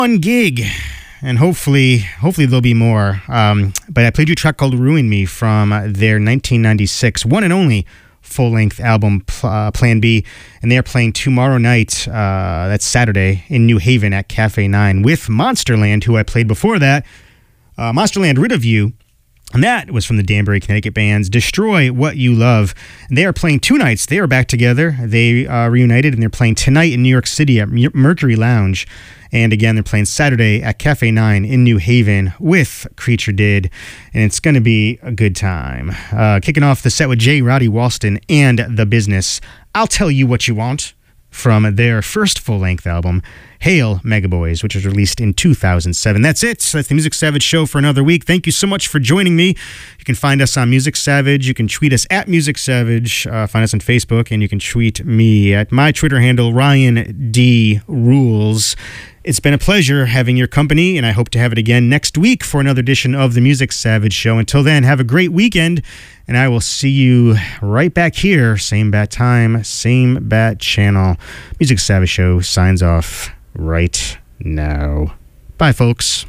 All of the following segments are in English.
one gig, and hopefully there'll be more. But I played you a track called Ruin Me from their 1996 one and only full-length album, Plan B, and they are playing tomorrow night, that's Saturday, in New Haven at Cafe 9 with Monsterland, who I played before that. Monsterland, Rid of You, and that was from the Danbury, Connecticut bands Destroy What You Love. And they are playing two nights. They are back together. They reunited, and they're playing tonight in New York City at Mercury Lounge. And again, they're playing Saturday at Cafe 9 in New Haven with Creature Did. And it's going to be a good time. Kicking off the set with J. Roddy Walston and The Business. I'll Tell You What You Want from their first full-length album, Hail Megaboys, which was released in 2007. That's it. That's the Music Savage Show for another week. Thank you so much for joining me. You can find us on Music Savage. You can tweet us at Music Savage. Find us on Facebook, and you can tweet me at my Twitter handle, Ryan D. Rules. It's been a pleasure having your company, and I hope to have it again next week for another edition of the Music Savage Show. Until then, have a great weekend, and I will see you right back here. Same bat time, same bat channel. Music Savage Show signs off right now. Bye, folks.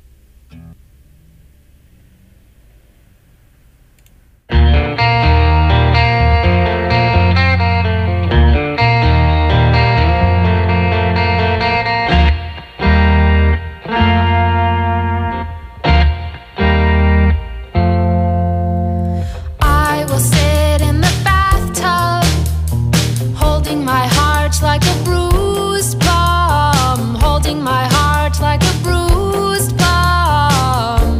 Like a bruised plum, holding my heart like a bruised plum.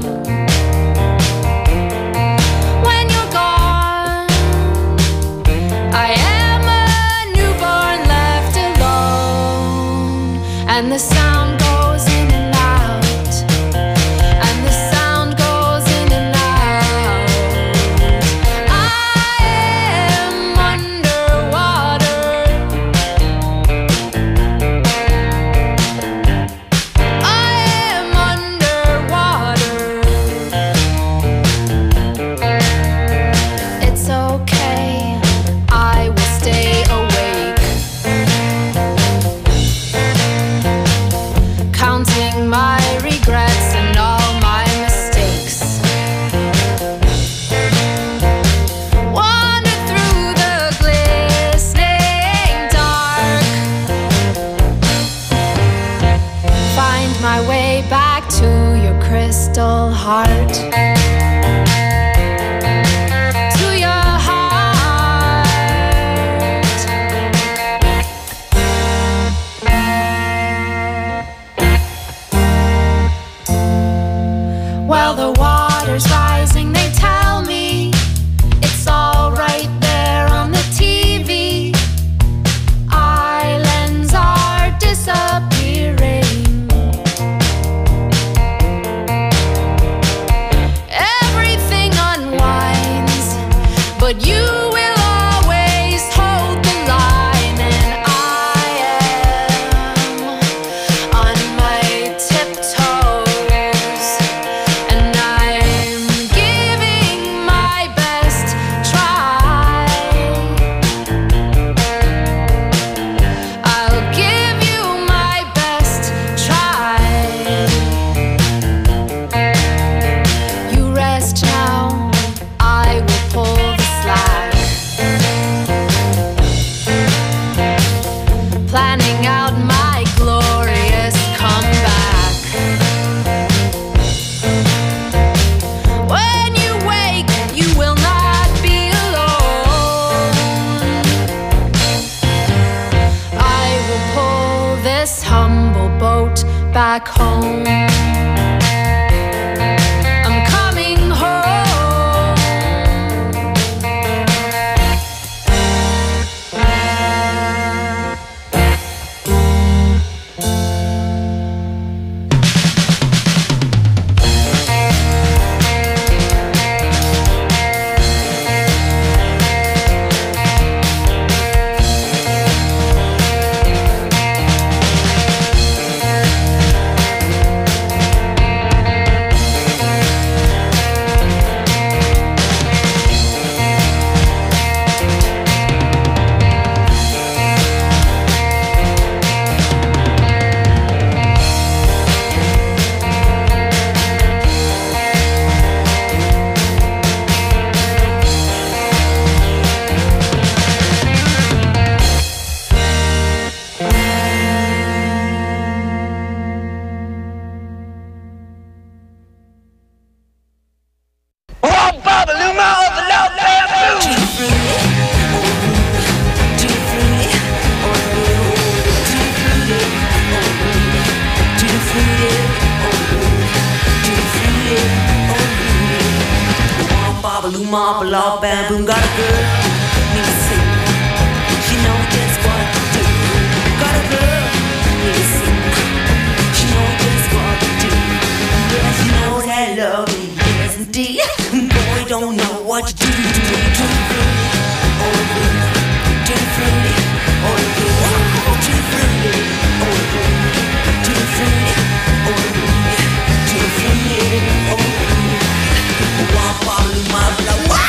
When you're gone, I am a newborn left alone, and the sound goes in and out, and the sound goes in and out. I am underwater. Crystal heart, to your heart. Well, the water's rising, they tell me. It's all right there on the TV. Islands are disappearing. But you will always hold the line, and I am on my tiptoes, and I'm giving my best try. I'll give you my best try. You rest now, I will pull the slack. Planning out my glorious comeback. When you wake, you will not be alone. I will pull this humble boat back home. I'm coming home. Babaloo, blah, bam, boom. Got a girl, need to see. She knows just what to do. Got a girl, need to see. She knows just what to do. Yeah, she knows that love is yes indeed. Boy, don't know what to do. Too fruity, oh good. Too fruity, oh good. Too fruity, oh good. Too fruity, oh good. Too fruity, oh good. Wah, babaloo, blah, wow.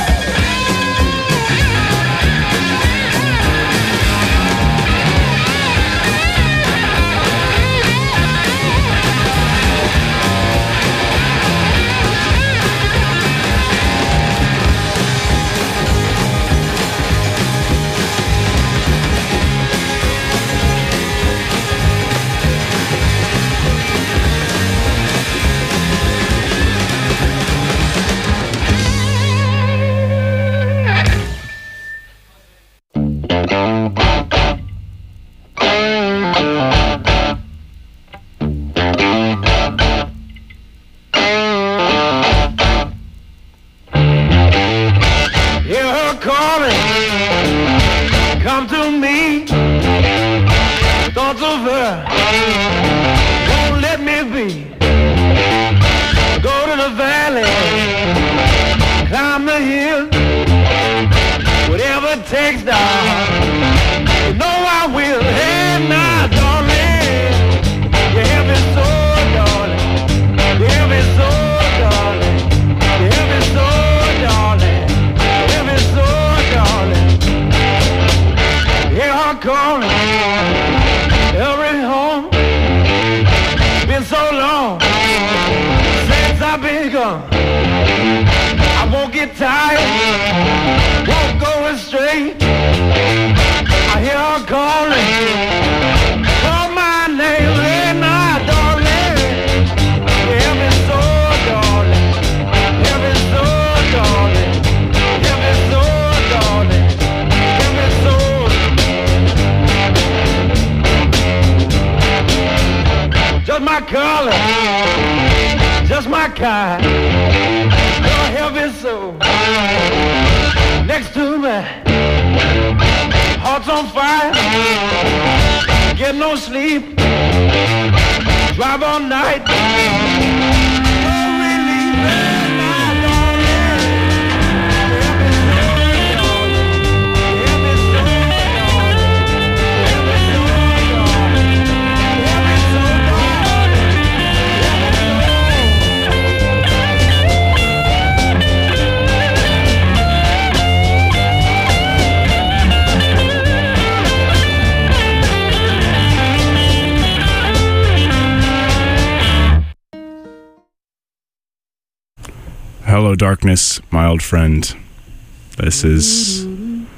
Hello, darkness, my old friend. This is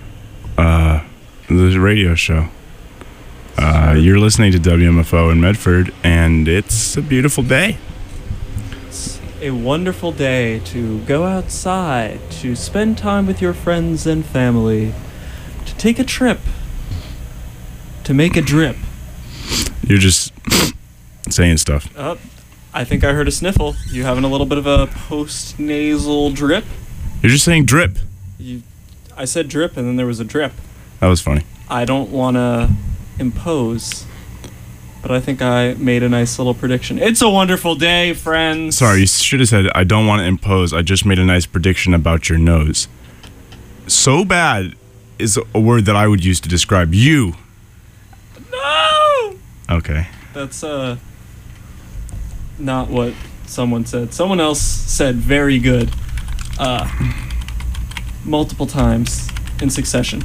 the radio show. You're listening to WMFO in Medford, and it's a beautiful day. It's a wonderful day to go outside, to spend time with your friends and family, to take a trip, to make a drip. You're just saying stuff. I think I heard a sniffle. You having a little bit of a post-nasal drip? You're just saying drip. I said drip, and then there was a drip. That was funny. I don't want to impose, but I think I made a nice little prediction. It's a wonderful day, friends. Sorry, you should have said, I don't want to impose. I just made a nice prediction about your nose. So bad is a word that I would use to describe you. No! Okay. That's, not what someone said. Someone else said very good multiple times in succession.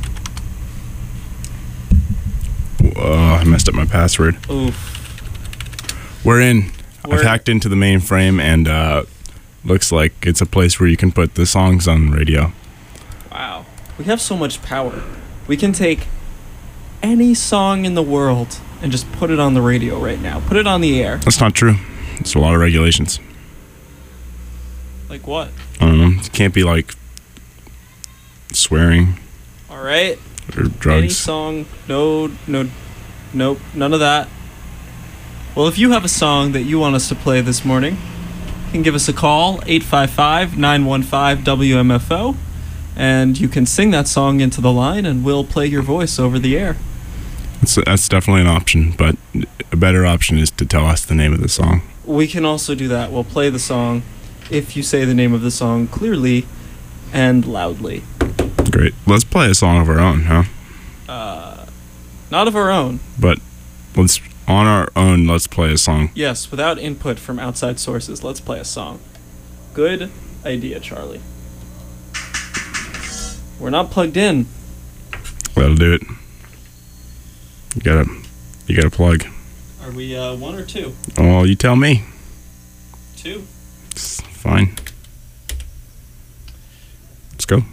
I messed up my password. Oof. We're in. I've hacked into the mainframe, and looks like it's a place where you can put the songs on the radio. Wow. We have so much power. We can take any song in the world and just put it on the radio right now. Put it on the air. That's not true. There's a lot of regulations. Like what? I don't know. It can't be like swearing. All right. Or drugs. Any song. Nope, none of that. Well, if you have a song that you want us to play this morning, can give us a call, 855-915-WMFO, and you can sing that song into the line, and we'll play your voice over the air. That's definitely an option, but a better option is to tell us the name of the song. We can also do that. We'll play the song if you say the name of the song clearly and loudly. Great. Let's play a song of our own, huh? Not of our own. But let's play a song. Yes, without input from outside sources, let's play a song. Good idea, Charlie. We're not plugged in. That'll do it. You gotta plug. Are we 1 or 2? Oh, you tell me. 2. It's fine. Let's go.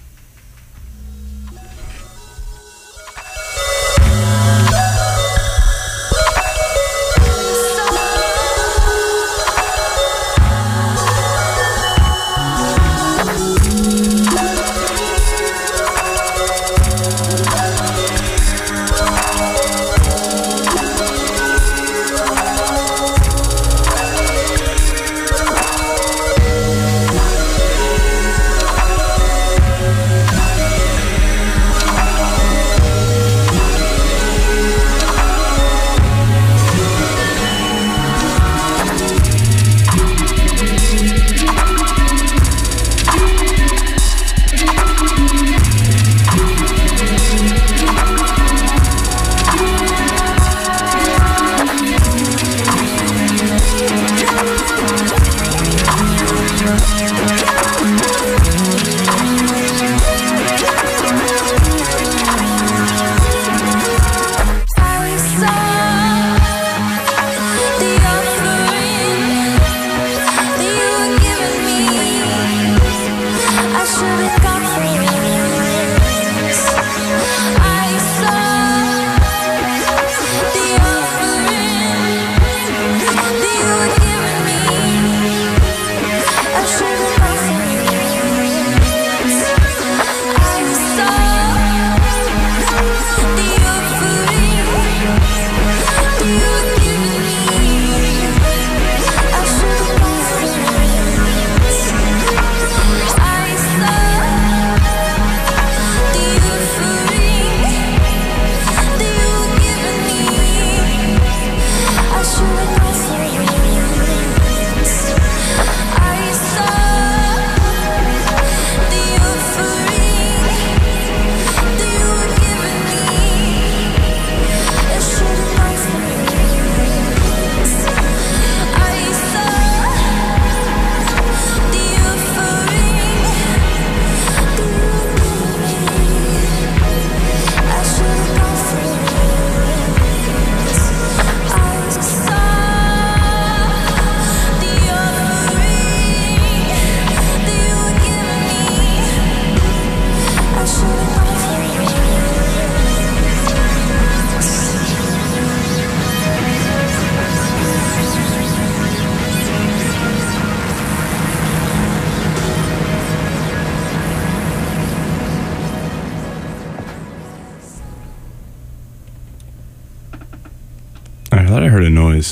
I thought I heard a noise.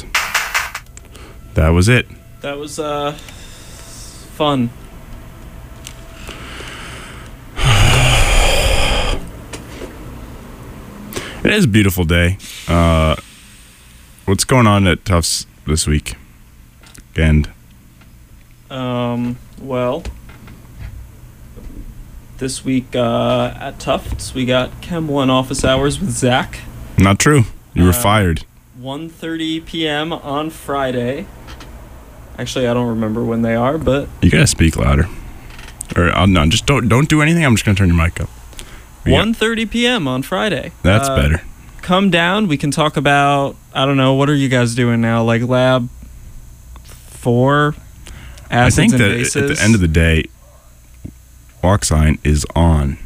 That was it. That was fun. It is a beautiful day. What's going on at Tufts this week? And well, this week at Tufts we got Chem 1 office hours with Zach. not true. You were fired. 1:30 p.m. on Friday. Actually, I don't remember when they are, but You gotta speak louder. Or no, just don't do anything. I'm just gonna turn your mic up. 1:30 p.m. on Friday. That's better. Come down. We can talk about, I don't know, what are you guys doing now? Like Lab 4? I think Acids and that bases? at the end of the day, walk sign is on.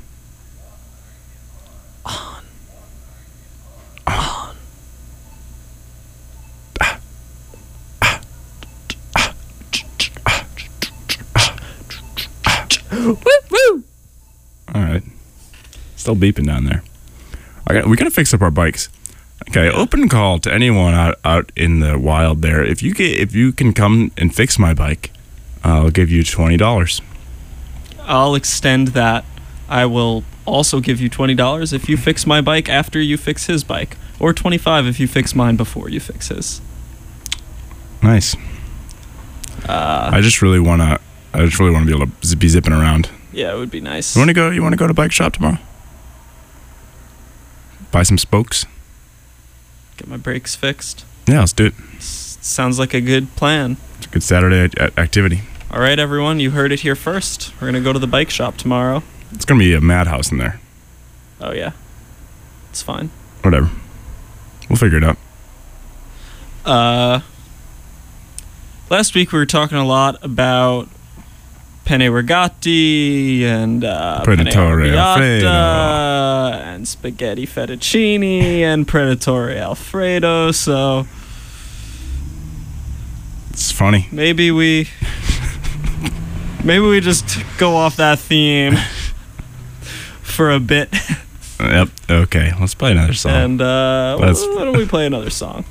Woo! All right. Still beeping down there. We gotta fix up our bikes. Okay, open call to anyone out in the wild there. If you can come and fix my bike, I'll give you $20. I'll extend that. I will also give you $20 if you fix my bike after you fix his bike, or $25 if you fix mine before you fix his. Nice. I just really wanna be able to be zipping around. Yeah, it would be nice. You wanna go to bike shop tomorrow? Buy some spokes? Get my brakes fixed. Yeah, let's do it. Sounds like a good plan. It's a good Saturday activity. All right, everyone, you heard it here first. We're gonna go to the bike shop tomorrow. It's gonna be a madhouse in there. Oh yeah, it's fine. Whatever. We'll figure it out. Last week we were talking a lot about penne rigati and penne Predatore arrabbiata Alfredo. and spaghetti fettuccine and predatore alfredo. So It's funny. maybe we just go off that theme for a bit. Yep. Okay. Let's play another song. And why Let's- don't we play another song?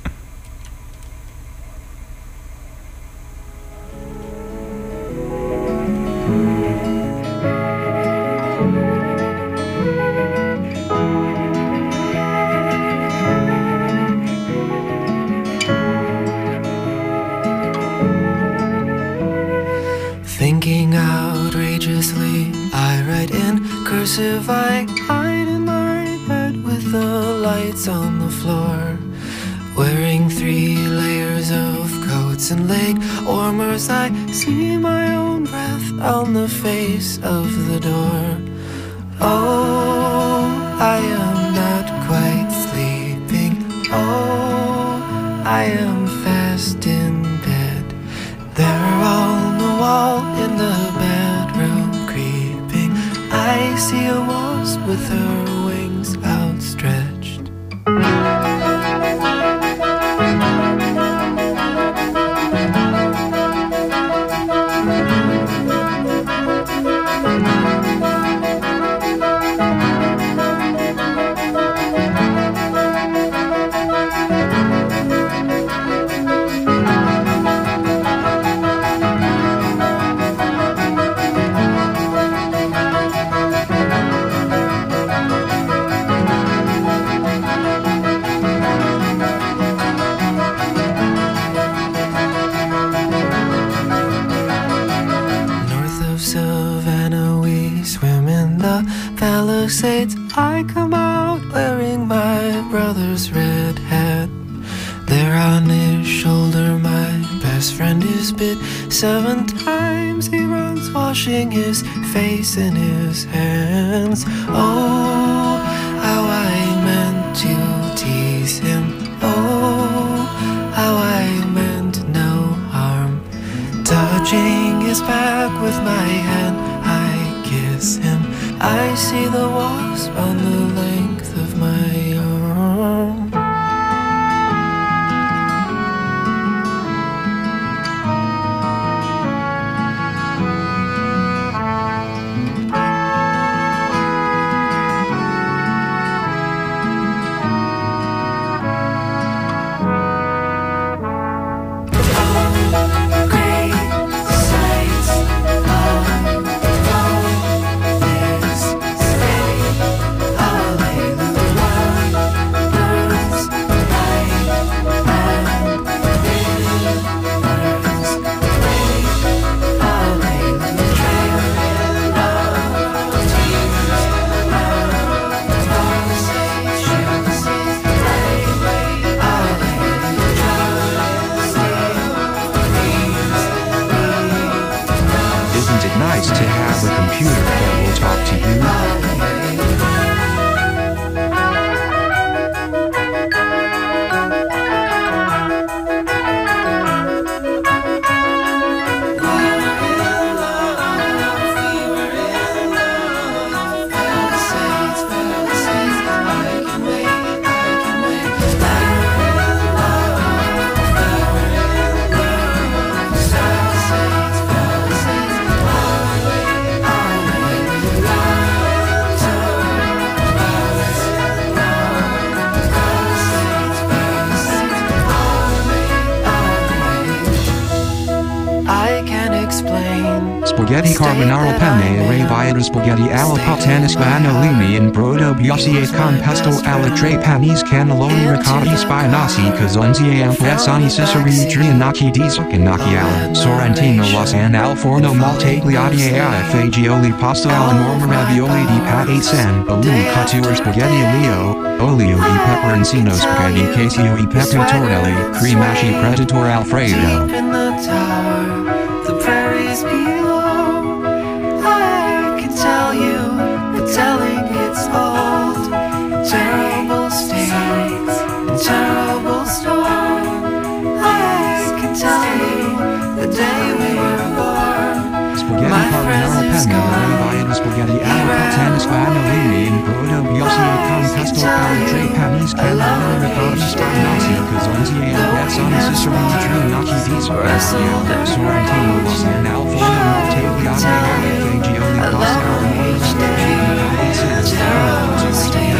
Thinking outrageously, I write in cursive. I hide in my bed with the lights on the floor, wearing 3 layers of coats and leg warmers. I see my own breath on the face of the door. Oh, I am not quite sleeping. Oh, I am fast in bed. They're on the wall in the bedroom creeping. I see a wasp with her wings outstretched. North of Savannah, we swim in the Palisades. I come out wearing my brother's red hat. There on his shoulder, my best friend is bit 7 times. He runs washing his face in his hands. Oh, how I meant to tease him. Oh, how I meant no harm. Touching his back with my hand, I kiss him. I see the wasp on the length of my arm. Isn't it nice to have a computer that will talk to you? explain. Spaghetti carbonara penne arrabbiata spaghetti alla puttana spanolini in brodo biasie con pesto alla tre panis cannelloni ricotti spinaci cazonzi ampessani ciceri trianacchi di zuccanacchi alla sorrentino lasagne al forno maltagliati a fagioli pasta alla norma ravioli di pate san balloon couture spaghetti olio e peperoncino spaghetti casio e pepe tortelli cremaci predator alfredo. Deep in the tower, the prairies below. I can tell you, but telling it's old. Terrible states and terrible storm. I can tell you the day we were born. Spaghetti My carbonara friends penne gone. arrabbiata spaghetti alla puttana spanolini in brodo biasie con pesto alla tre panis cannelloni ricotti spinaci cazonzi ampessani ciceri trianacchi di zuccanacchi alla sorrentino lasagne al forno maltagliati alla fagioli pasta alla norma ravioli di pate san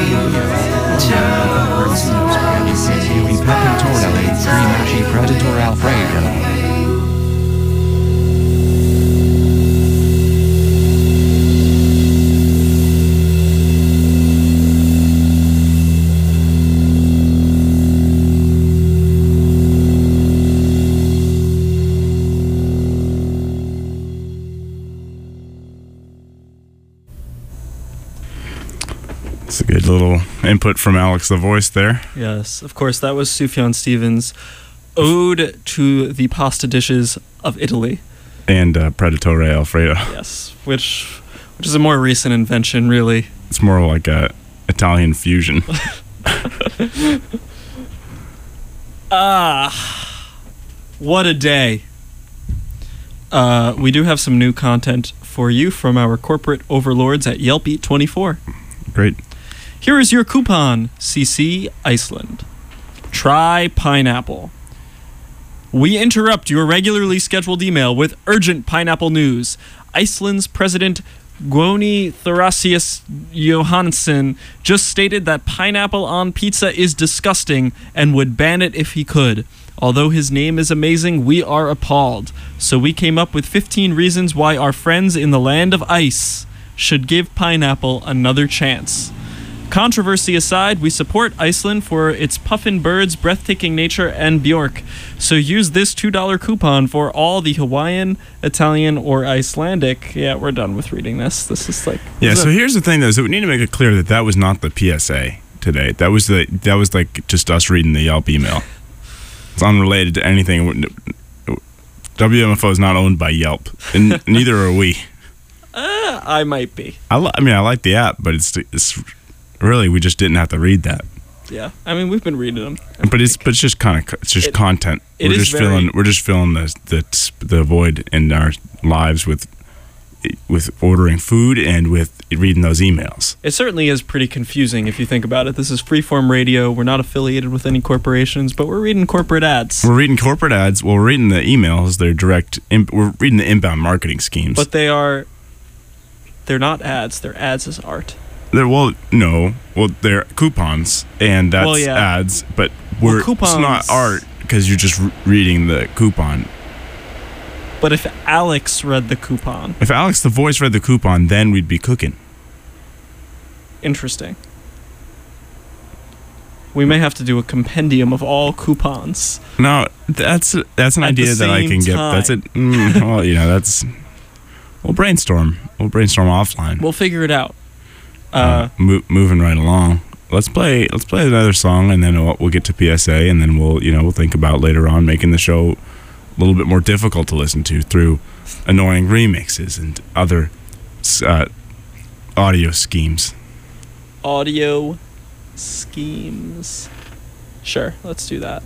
Pepe tortelli, cremaci predator alfredo. It's a good little input from Alex the Voice there. Yes, of course, that was Sufjan Stevens' Ode to the Pasta Dishes of Italy. And Predatore Alfredo. Yes, which is a more recent invention, really. It's more like a Italian fusion. What a day. We do have some new content for you from our corporate overlords at Yelp Eat 24. Great. Here is your coupon, CC Iceland. Try pineapple. We interrupt your regularly scheduled email with urgent pineapple news. Iceland's President Guðni Thorasius Johannesson just stated that pineapple on pizza is disgusting and would ban it if he could. Although his name is amazing, we are appalled. So we came up with 15 reasons why our friends in the land of ice should give pineapple another chance. Controversy aside, we support Iceland for its puffin birds, breathtaking nature, and Bjork. So use this $2 coupon for all the Hawaiian, Italian, or Icelandic. Yeah, we're done with reading this. This is like... Yeah, so here's the thing, though. So we need to make it clear that that was not the PSA today. That was like just us reading the Yelp email. It's unrelated to anything. WMFO is not owned by Yelp, and neither are we. I might be. I like the app, but it's really, we just didn't have to read that. Yeah, I mean, we've been reading them. But it's just content. We're just filling the void in our lives with ordering food and with reading those emails. It certainly is pretty confusing if you think about it. This is freeform radio. We're not affiliated with any corporations, but we're reading corporate ads. We're reading corporate ads. Well, we're reading the emails. We're reading the inbound marketing schemes. But they're not ads. They're ads as art. They're coupons, and that's ads, but it's not art because you're just reading the coupon. But if Alex read the coupon... If Alex the Voice read the coupon, then we'd be cooking. Interesting. We may have to do a compendium of all coupons. No, that's an idea that I can get. That's it. We'll brainstorm. We'll brainstorm offline. We'll figure it out. Moving right along. Let's play another song, and then we'll get to PSA, and then we'll think about later on making the show a little bit more difficult to listen to through annoying remixes and other audio schemes. Audio schemes. Sure, let's do that.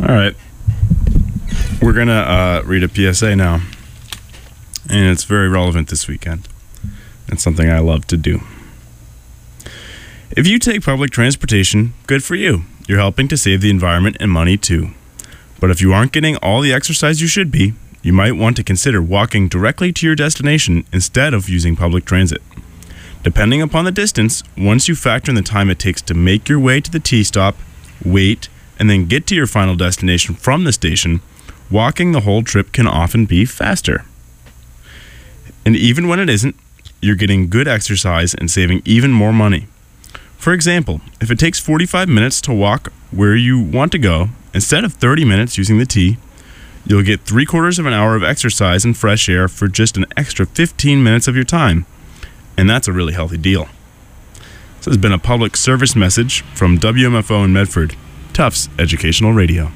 All right. We're going to read a PSA now. And it's very relevant this weekend. It's something I love to do. If you take public transportation, good for you. You're helping to save the environment and money too. But if you aren't getting all the exercise you should be, you might want to consider walking directly to your destination instead of using public transit. Depending upon the distance, once you factor in the time it takes to make your way to the T-stop, wait, and then get to your final destination from the station, walking the whole trip can often be faster. And even when it isn't, you're getting good exercise and saving even more money. For example, if it takes 45 minutes to walk where you want to go, instead of 30 minutes using the T, you'll get 3/4 of an hour of exercise and fresh air for just an extra 15 minutes of your time. And that's a really healthy deal. This has been a public service message from WMFO in Medford, Tufts Educational Radio.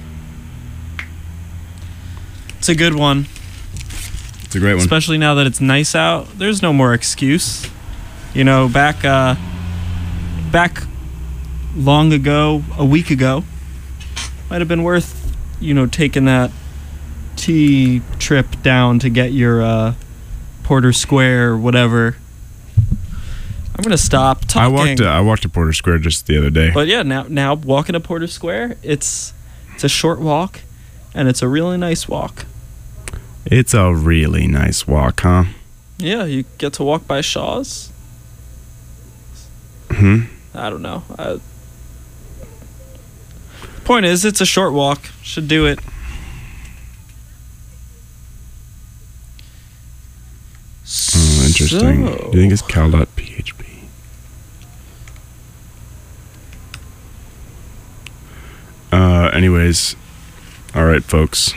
It's a good one. It's a great one. Especially now that it's nice out. There's no more excuse. You know, back long ago, a week ago, might have been worth, taking that T trip down to get your Porter Square or whatever. I'm gonna stop talking. I walked to Porter Square just the other day. But yeah, now walking to Porter Square, it's a short walk, and it's a really nice walk. It's a really nice walk, huh? Yeah, you get to walk by Shaw's. I don't know. Point is, it's a short walk. Should do it. Oh, interesting. Do you think it's cal.php? Anyways, all right, folks.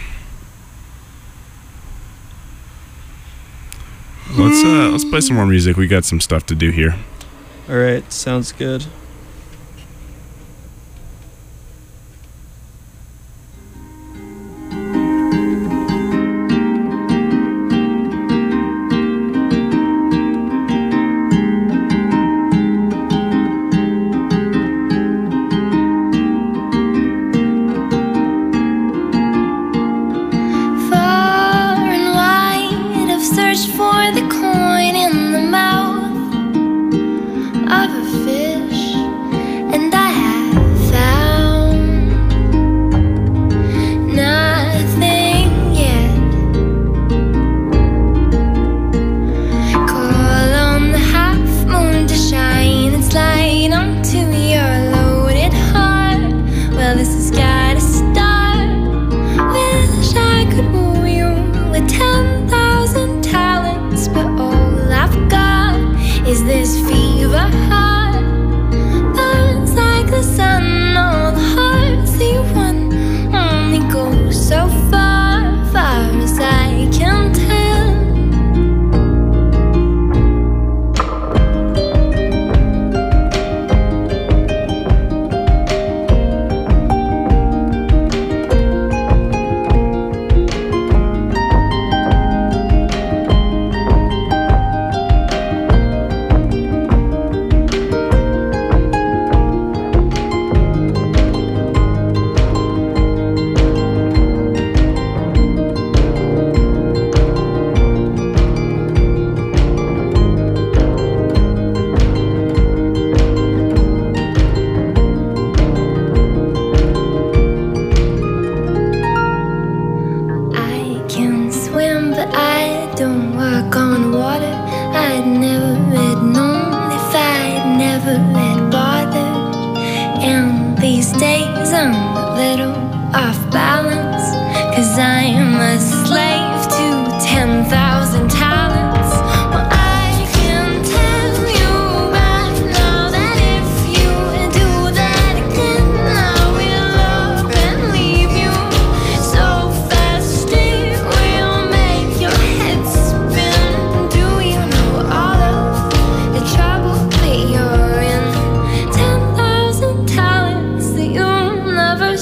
Let's play some more music. We got some stuff to do here. All right, sounds good.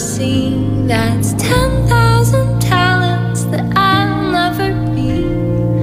That's 10,000 talents that I'll never be.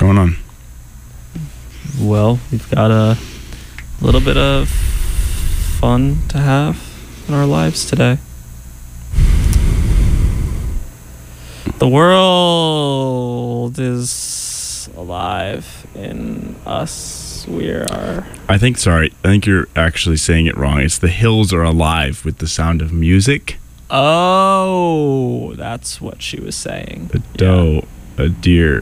going on? Well, we've got a little bit of fun to have in our lives today. The world is alive in us. We are. I think you're actually saying it wrong. It's the hills are alive with the sound of music. Oh, that's what she was saying. A doe, a deer,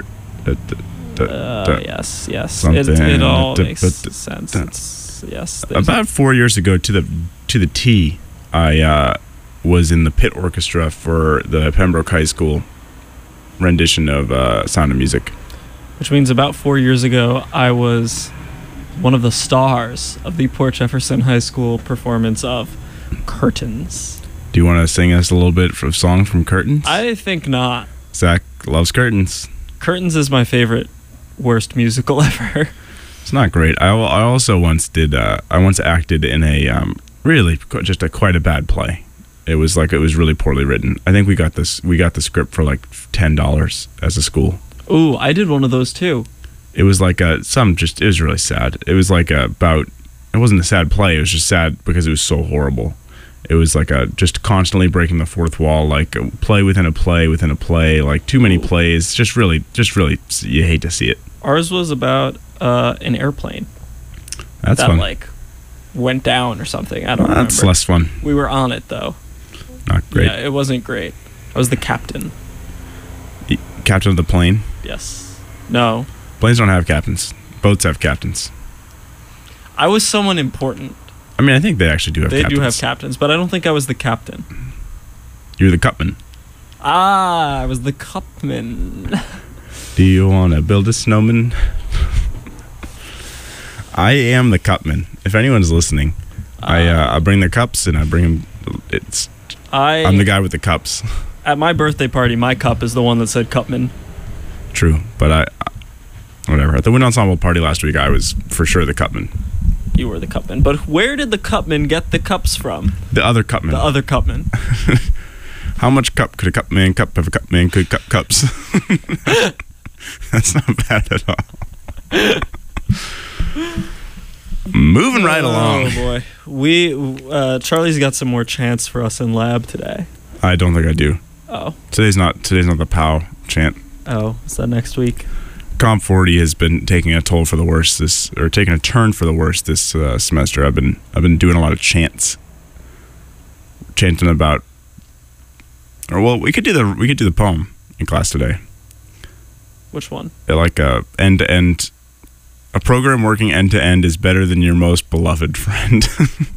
yes. something. It all makes sense. Yes. About 4 years ago, to the T, I was in the pit orchestra for the Pembroke High School rendition of Sound of Music. Which means about 4 years ago, I was one of the stars of the Port Jefferson High School performance of Curtains. Do you want to sing us a little bit of song from Curtains? I think not. Zach loves Curtains. Curtains is my favorite worst musical ever. It's not great. I also once acted in a really just quite a bad play. It was really poorly written. I think we got the script for like $10 as a school. Ooh, I did one of those too. It was like it was really sad. It was like it wasn't a sad play. It was just sad because it was so horrible. It was like just constantly breaking the fourth wall, like a play within a play within a play, like too many plays. Just really, you hate to see it. Ours was about an airplane. That's that fun. Like went down or something. I don't remember. That's less fun. We were on it though. Not great. Yeah, it wasn't great. I was the captain. Captain of the plane? Yes. No. Planes don't have captains. Boats have captains. I was someone important. I mean, I think they actually do have captains. They do have captains, but I don't think I was the captain. You're the cupman. Ah, I was the cupman. Do you want to build a snowman? I am the cupman. If anyone's listening, I bring the cups and I bring them. I'm the guy with the cups. At my birthday party, my cup is the one that said cupman. True, but whatever. At the Wind Ensemble party last week, I was for sure the cupman. You were the cupman. But where did the cupman get the cups from? The other cupman. The other cupman. How much cup could a cupman cup if a cupman could cup cups? That's not bad at all. Moving right along. Oh boy, Charlie's got some more chants for us in lab today. I don't think I do. Oh. Today's not the POW chant. Oh, is that next week? Comp 40 has been taking a toll for the worse taking a turn for the worse this semester. I've been doing a lot of chants, chanting about. Or well, we could do the poem in class today. Which one? Like end to end. A program working end to end is better than your most beloved friend.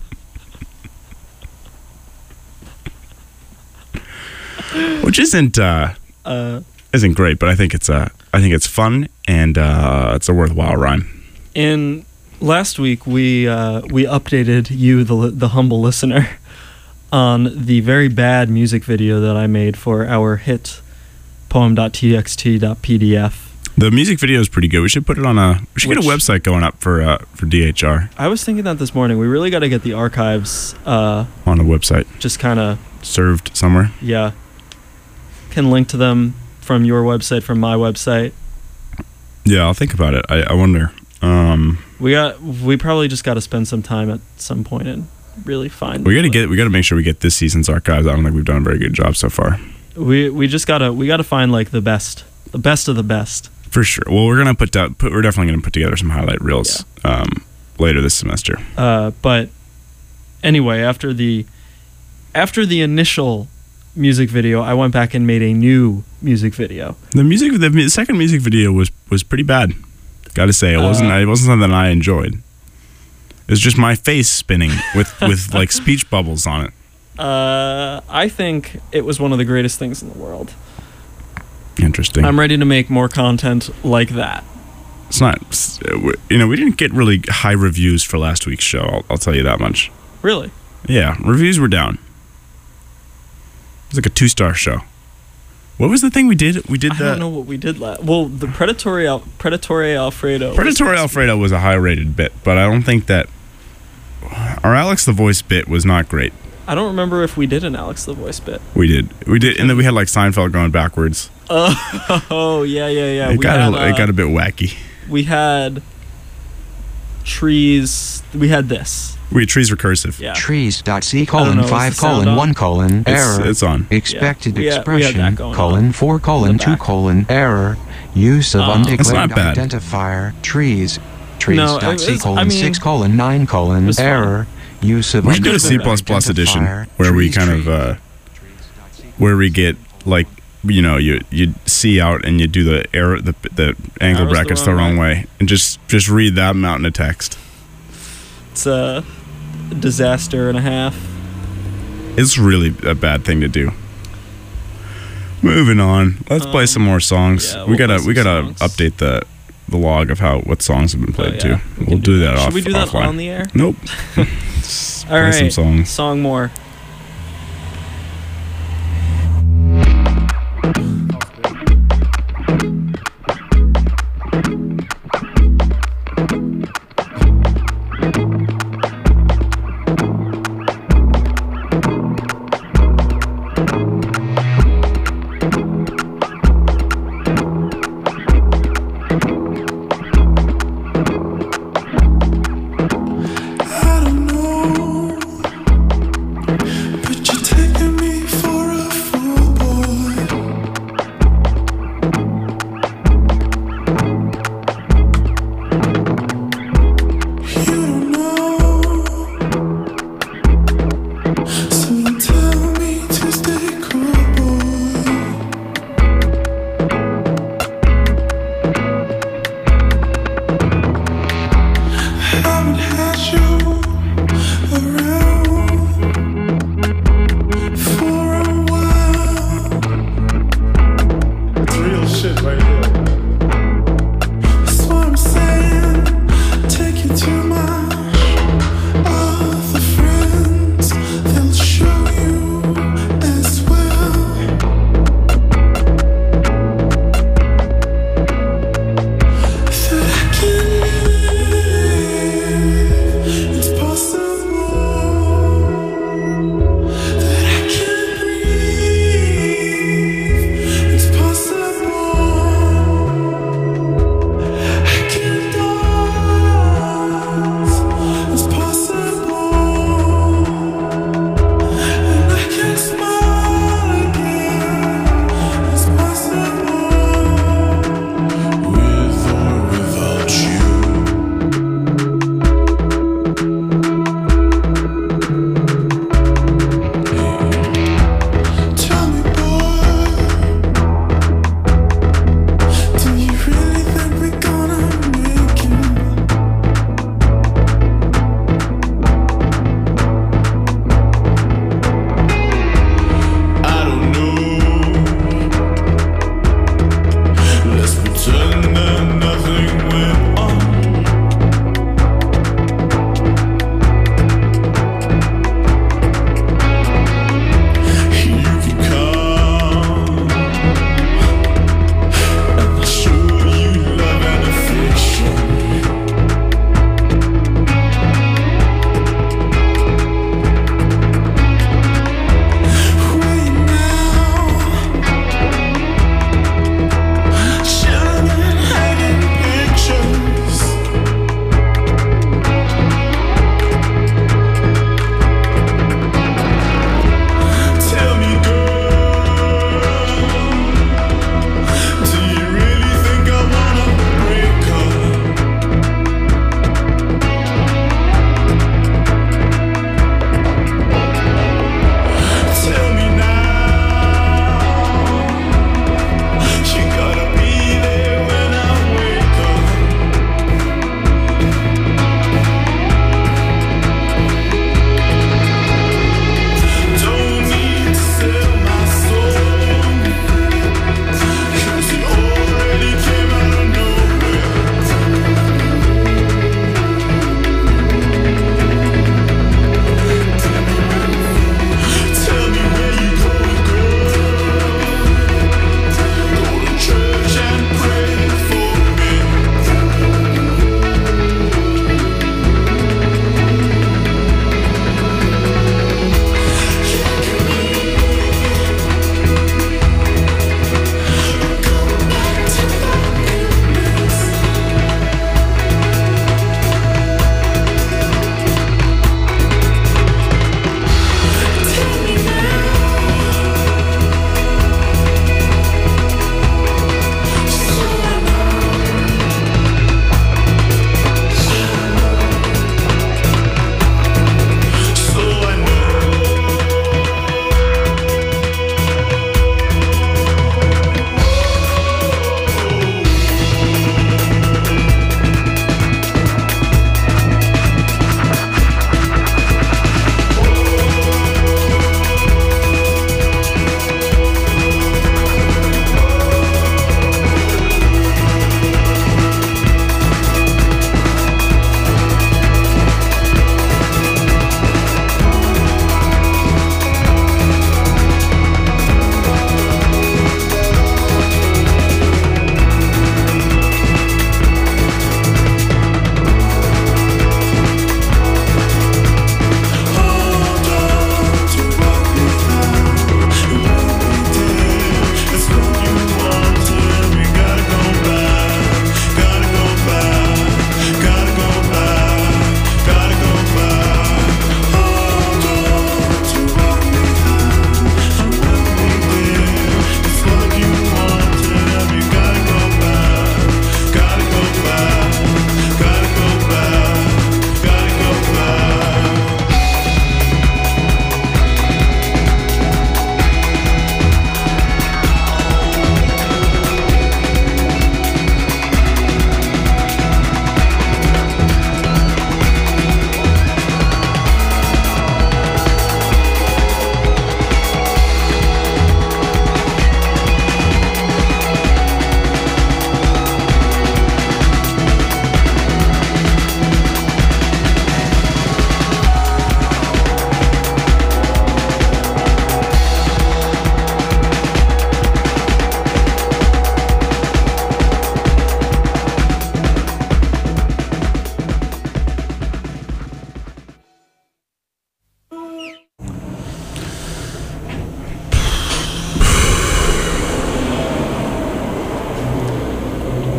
Which isn't great, but I think it's fun and it's a worthwhile rhyme. In last week, we updated you, the humble listener, on the very bad music video that I made for our hit poem.txt.pdf. The music video is pretty good. We should put it on get a website going up for DHR. I was thinking that this morning. We really got to get the archives on a website. Just kind of served somewhere. Yeah. Can link to them from your website, from my website. Yeah, I'll think about it. I wonder. We probably just got to spend some time at some point and really find. We got to make sure we get this season's archives. I don't think we've done a very good job so far. We gotta find like the best of the best. For sure. Well, we're definitely gonna put together some highlight reels later this semester. But anyway, after the initial music video, I went back and made a new music video. The second music video was pretty bad. Got to say, it wasn't something I enjoyed. It was just my face spinning with like speech bubbles on it. I think it was one of the greatest things in the world. Interesting. I'm ready to make more content like that. It's not, we didn't get really high reviews for last week's show. I'll tell you that much. Really? Yeah, reviews were down. It was like a 2-star show. What was the thing we did? I don't know what we did last. Well, the Predatory Alfredo. Predatory Alfredo was a high-rated bit, but I don't think that our Alex the Voice bit was not great. I don't remember if we did an Alex the Voice bit. We did, and then we had like Seinfeld going backwards. Oh yeah. It got a bit wacky. We had trees. We had this. Trees recursive. Yeah. Trees.c I don't know, is the 5 sound on? 1 error. It's on. Expected Yeah, we had that expression going on 4 in the 2 error. Use of It's undeclared not bad. identifier. Trees. No, Trees.c it's- I mean, 6 9 was fun. error. Use of We should do a C++ undeclared edition identifier. where we Trees, kind trees. of where we get like you see out and you do the error the angle Arrows brackets the wrong way and just read that mountain of text. It's a disaster and a half. It's really a bad thing to do. Moving on, let's play some more songs. yeah, we we'll gotta play we some gotta songs. update the log of what songs have been played yeah, too. we We'll can do that off. Should we do that offline. on the air? Nope. All play right. some songs. Song more.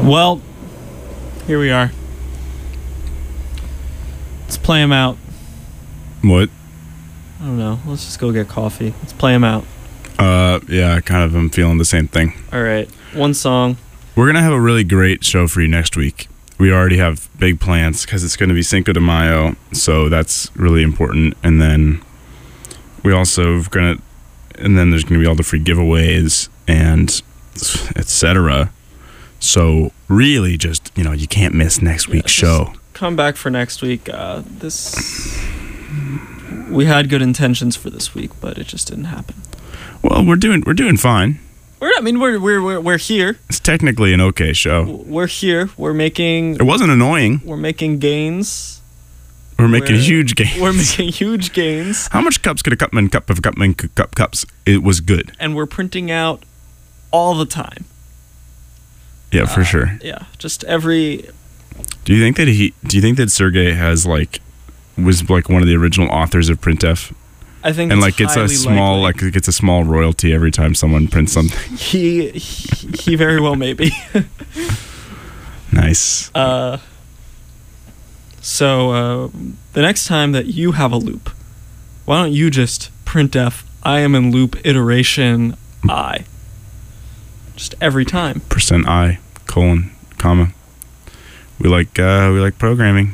Well, here we are. Let's play him out. What? I don't know. Let's just go get coffee. Let's play him out. Yeah, I kind of am feeling the same thing. All right. One song. We're going to have a really great show for you next week. We already have big plans because it's going to be Cinco de Mayo, so that's really important. And then we also going to, and then there's going to be all the free giveaways and etc. So really just, you can't miss next week's show. Come back for next week. We had good intentions for this week, but it just didn't happen. Well, we're doing fine. We're here. It's technically an okay show. We're here. We're making. It wasn't annoying. We're making gains. We're making huge gains. We're making huge gains. How much cups could a cupman cup of cupman cup cups? It was good. And we're printing out all the time. Yeah, for sure. Yeah, just every. Do you think that Sergey was one of the original authors of Printf? I think and it's it's a highly small likely. it's a small royalty every time someone prints something. He very well may be. Nice. So the next time that you have a loop, why don't you just printf I am in loop iteration I. Just every time. %I, : comma. We like programming.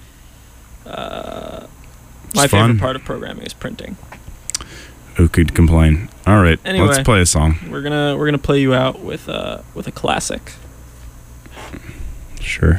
My fun. favorite part of programming is printing. Who could complain? All right, Anyway. let's play a song. We're gonna play you out with a classic. Sure.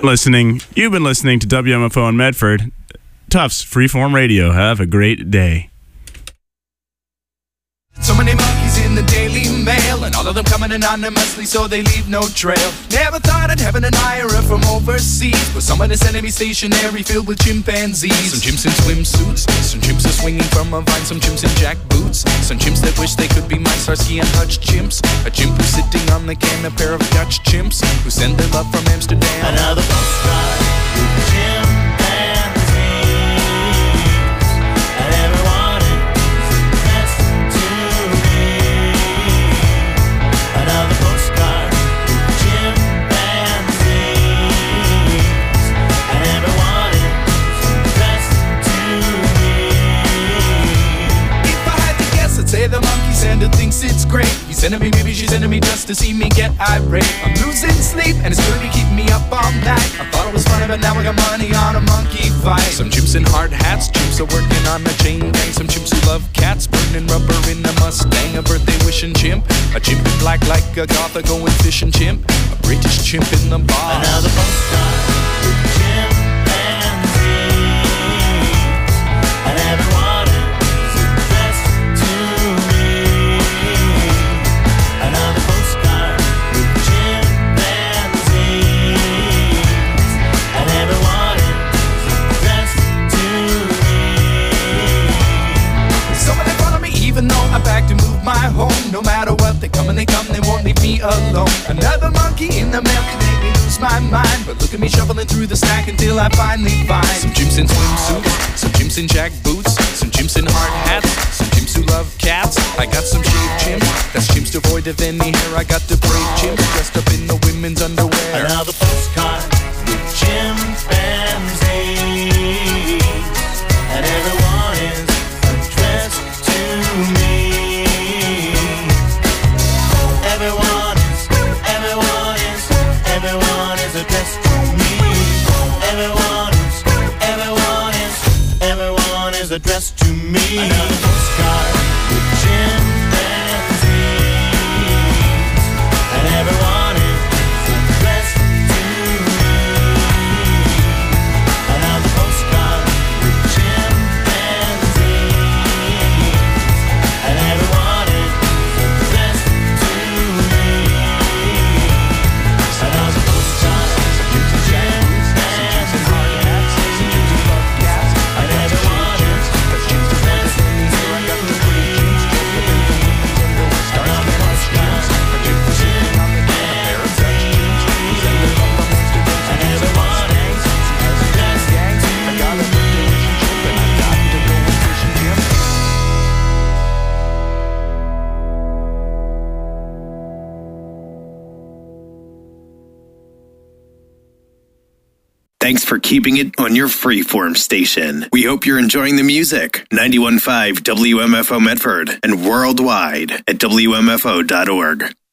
listening. You've been listening to WMFO in Medford. Tufts Freeform Radio. Have a great day. So many monkeys in the Daily Mail, and all of them coming anonymously, so they leave no trail. Never thought I'd have an admirer from overseas, but somebody sending me stationery filled with chimpanzees. Some chimps in swimsuits, some chimps are swinging from a vine, some chimps in jack boots, some chimps that wish they could be my Starsky and Hutch chimps. A chimp who's sitting on the can, a pair of Dutch chimps who send their love from Amsterdam. Another postcard with chimpanzees, and everyone is best to me. Another postcard with chimpanzees, and everyone is best to me. If I had to guess, I'd say the monkey sender thinks it's great. He's sending me, maybe she's sending me just to see me get irate. I'm losing sleep, and it's going to keep me up all night. I thought it was funny, but now I got money on a monkey fight. Some chimps in hard hats, chimps are working on a chain gang. Some chimps who love cats, burning rubber in a Mustang. A birthday wishing chimp, a chimp in black like a goth, a going fishing chimp, a British chimp in the bar. Another postcard with chimpanzees, and everyone is best to me. Another postcard with chimpanzees, and everyone is best to me. Somebody follow me even though I back to move my home. No matter what, they come and they come, they won't leave me alone. Another monkey in the mail can make me lose my mind, but look at me shuffling through the stack until I finally find some chimps in swimsuits, some chimps in jack boots, some chimps in hard hats, some chimps who love cats. I got some shaved chimps, that's chimps devoid of any hair. I got the brave chimps dressed up in the women's underwear. Another postcard with chimpanzees, and everyone is addressed to me. Everyone is addressed to me. Everyone is addressed to me. Another postcard with chimpanzees, and everyone is addressed to me. Another postcard with chimpanzees, and everyone is addressed to me. Another postcard with chimpanzees, and hard hats, some chimps who love cats, and everyone is addressed to me. I got the pretty chimps dressed up in the women's underwear. Starsky and Hutch chimps, a chimp who's sitting on the can, a pair of Dutch chimps who send their love from Amsterdam. And everyone is addressed gangs. I got a birthday wishing chimp, and I got to go and fishing chimp. Thanks for keeping it on your freeform station. We hope you're enjoying the music. 91.5 WMFO Medford and worldwide at WMFO.org.